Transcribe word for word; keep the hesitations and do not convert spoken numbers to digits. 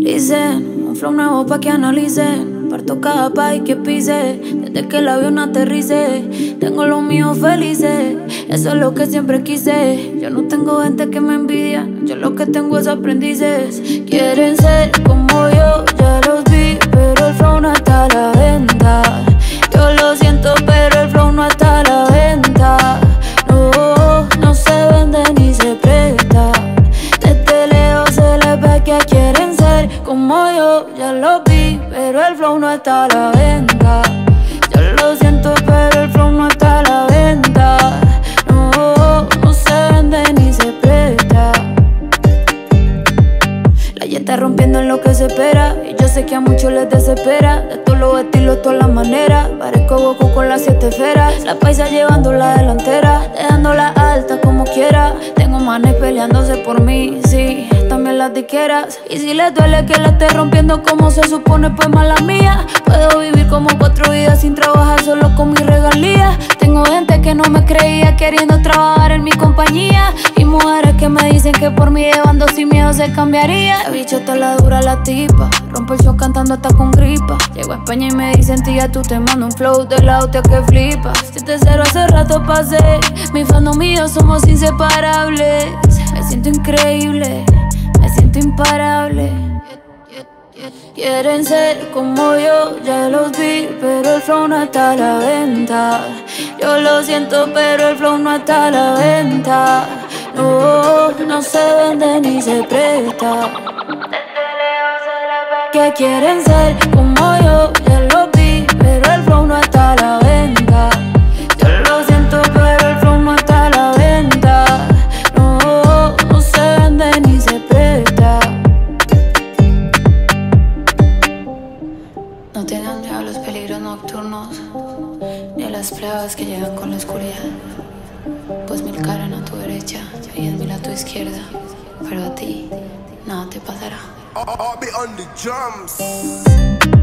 Listen, un flow nuevo pa' que analicen. Parto cada país que pise, desde que el avión aterrice. Tengo los míos felices, eso es lo que siempre quise. Yo no tengo gente que me envidia, yo lo que tengo es aprendices. Quieren ser como yo, ya los vi, pero el flow no está a la venta. Yo lo siento, pero el flow no está a la venta. No, no se vende ni se presta. Desde lejos se les ve que quieren ser como yo, ya lo vi, pero el flow no está a la venta. Yo lo siento, pero el flow no está a la venta. No, no se vende ni se presta. La ya está rompiendo en lo que se espera, y yo sé que a muchos les desespera. De todos los estilos, todas las maneras, parezco Goku con las siete esferas. La paisa llevando la delantera, dejándola alta como quiera. Tengo manes peleándose por mí, sí, también las diqueras. Y si les duele que la esté rompiendo como se supone, pues mala mía. Puedo vivir como cuatro vidas sin trabajar, solo con mis regalías. Tengo gente que no me creía queriendo trabajar en mi compañía, y mujeres que me dicen que por mí llevando sin miedo se cambiaría. La bicha está la dura la tipa, rompo el show cantando hasta con gripa. Llego a España y me dicen tía, tú te mando un flow de la hostia que flipa. siete cero hace rato pasé, mi fandom y yo somos inseparables. Me siento increíble, me siento imparable. Quieren ser como yo, ya los vi, pero el flow no está a la venta. Yo lo siento, pero el flow no está a la venta. No, no se vende ni se presta. Que quieren ser como yo, ya lo vi, pero el flow no está a la venta. Yo lo siento, pero el flow no está a la venta. No, no se vende ni se presta. No tienen miedo a los peligros nocturnos, ni a las pruebas que llegan con la oscuridad. Pues mil caran a tu derecha y diez mil a tu izquierda, pero a ti nada te pasará. I'll be on the drums.